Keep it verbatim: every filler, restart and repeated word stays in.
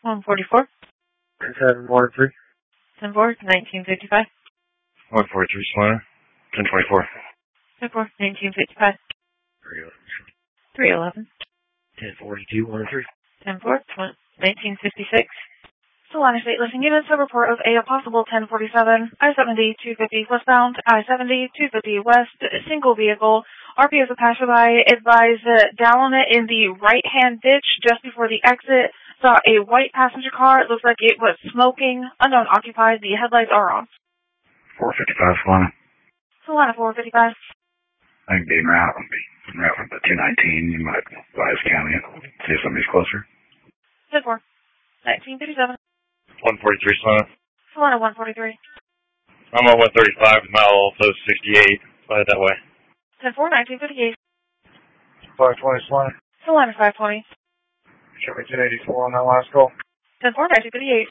one forty-four. ten one three. ten four, nineteen fifty-five. one forty-three, Solana. ten twenty-four. ten four, nineteen fifty-five. three eleven. ten forty-two, one three. ten four, nineteen fifty-six. Solana State Listing Units, a report of a possible ten forty-seven, I seventy, two fifty westbound, I seventy, two fifty west, single vehicle, R P as a passerby, advise uh, down in the right-hand ditch just before the exit, saw a white passenger car, it looks like it was smoking, unknown occupied, the headlights are on. four fifty-five, Solana. Solana four fifty-five. I can be en route. I'll be en route from the two nineteen. You might advise county and see if somebody's closer. ten four, nineteen fifty-seven. one forty-three, Solana. Solana one forty-three. I'm on one thirty-five, mile post sixty-eight. Slide it that way. ten four, nineteen fifty-eight. five twenty, Solana. Solana five twenty. Show me ten eighty-four on that last call. ten four, nineteen fifty-eight.